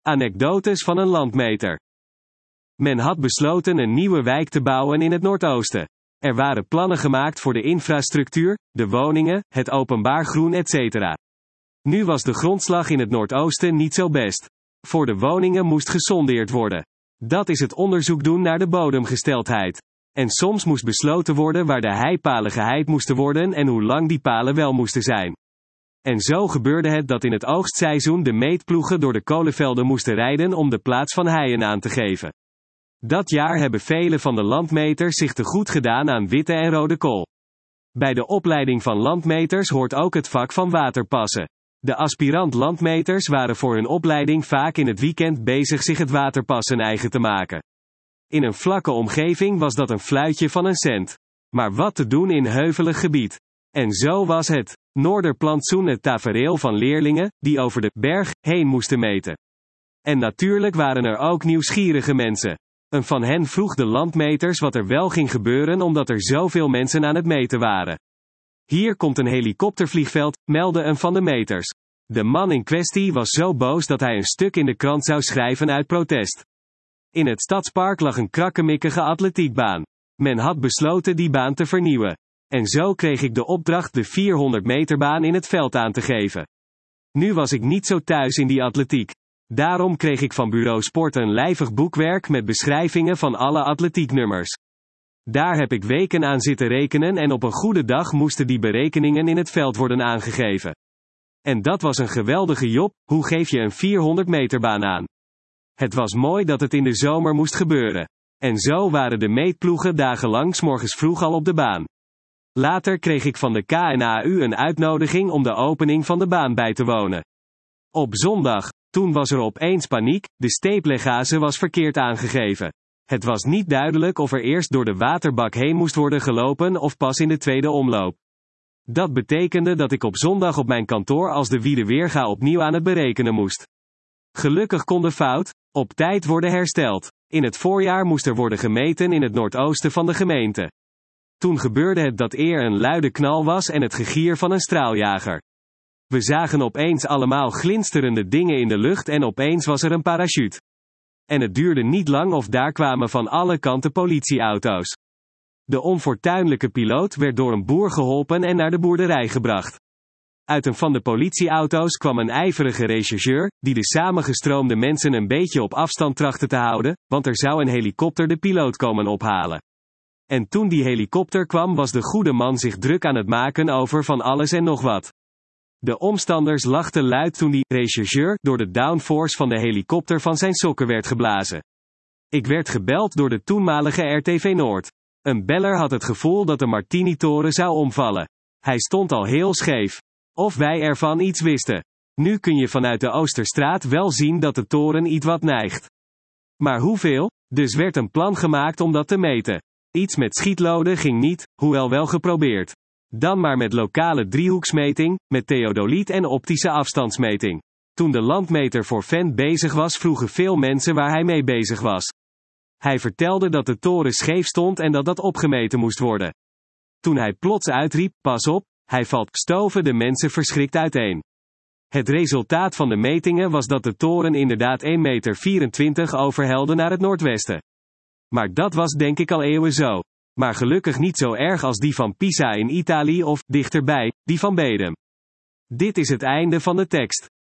Anekdotes van een landmeter. Men had besloten een nieuwe wijk te bouwen in het Noordoosten. Er waren plannen gemaakt voor de infrastructuur, de woningen, het openbaar groen etc. Nu was de grondslag in het Noordoosten niet zo best. Voor de woningen moest gesondeerd worden. Dat is het onderzoek doen naar de bodemgesteldheid. En soms moest besloten worden waar de heipalen geheid moesten worden en hoe lang die palen wel moesten zijn. En zo gebeurde het dat in het oogstseizoen de meetploegen door de kolenvelden moesten rijden om de plaats van heien aan te geven. Dat jaar hebben vele van de landmeters zich te goed gedaan aan witte en rode kool. Bij de opleiding van landmeters hoort ook het vak van waterpassen. De aspirant landmeters waren voor hun opleiding vaak in het weekend bezig zich het waterpassen eigen te maken. In een vlakke omgeving was dat een fluitje van een cent. Maar wat te doen in heuvelig gebied. En zo was het Noorderplantsoen het tafereel van leerlingen, die over de berg heen moesten meten. En natuurlijk waren er ook nieuwsgierige mensen. Een van hen vroeg de landmeters wat er wel ging gebeuren omdat er zoveel mensen aan het meten waren. Hier komt een helikoptervliegveld, meldde een van de meters. De man in kwestie was zo boos dat hij een stuk in de krant zou schrijven uit protest. In het stadspark lag een krakkemikkige atletiekbaan. Men had besloten die baan te vernieuwen. En zo kreeg ik de opdracht de 400 meterbaan in het veld aan te geven. Nu was ik niet zo thuis in die atletiek. Daarom kreeg ik van Bureau Sport een lijvig boekwerk met beschrijvingen van alle atletieknummers. Daar heb ik weken aan zitten rekenen en op een goede dag moesten die berekeningen in het veld worden aangegeven. En dat was een geweldige job, hoe geef je een 400 meterbaan aan? Het was mooi dat het in de zomer moest gebeuren. En zo waren de meetploegen dagenlang 's morgens vroeg al op de baan. Later kreeg ik van de KNAU een uitnodiging om de opening van de baan bij te wonen. Op zondag. Toen was er opeens paniek, de steeplegage was verkeerd aangegeven. Het was niet duidelijk of er eerst door de waterbak heen moest worden gelopen of pas in de tweede omloop. Dat betekende dat ik op zondag op mijn kantoor als de Wiedeweerga opnieuw aan het berekenen moest. Gelukkig kon de fout op tijd worden hersteld. In het voorjaar moest er worden gemeten in het noordoosten van de gemeente. Toen gebeurde het dat er een luide knal was en het gegier van een straaljager. We zagen opeens allemaal glinsterende dingen in de lucht en opeens was er een parachute. En het duurde niet lang of daar kwamen van alle kanten politieauto's. De onfortuinlijke piloot werd door een boer geholpen en naar de boerderij gebracht. Uit een van de politieauto's kwam een ijverige rechercheur, die de samengestroomde mensen een beetje op afstand trachtte te houden, want er zou een helikopter de piloot komen ophalen. En toen die helikopter kwam was de goede man zich druk aan het maken over van alles en nog wat. De omstanders lachten luid toen die rechercheur door de downforce van de helikopter van zijn sokken werd geblazen. Ik werd gebeld door de toenmalige RTV Noord. Een beller had het gevoel dat de Martini-toren zou omvallen. Hij stond al heel scheef. Of wij ervan iets wisten. Nu kun je vanuit de Oosterstraat wel zien dat de toren iets wat neigt. Maar hoeveel? Dus werd een plan gemaakt om dat te meten. Iets met schietloden ging niet, hoewel wel geprobeerd. Dan maar met lokale driehoeksmeting, met theodoliet en optische afstandsmeting. Toen de landmeter voor Vent bezig was vroegen veel mensen waar hij mee bezig was. Hij vertelde dat de toren scheef stond en dat dat opgemeten moest worden. Toen hij plots uitriep, pas op, hij valt, stoven de mensen verschrikt uiteen. Het resultaat van de metingen was dat de toren inderdaad 1,24 meter overhelde naar het noordwesten. Maar dat was denk ik al eeuwen zo. Maar gelukkig niet zo erg als die van Pisa in Italië of, dichterbij, die van Bedum. Dit is het einde van de tekst.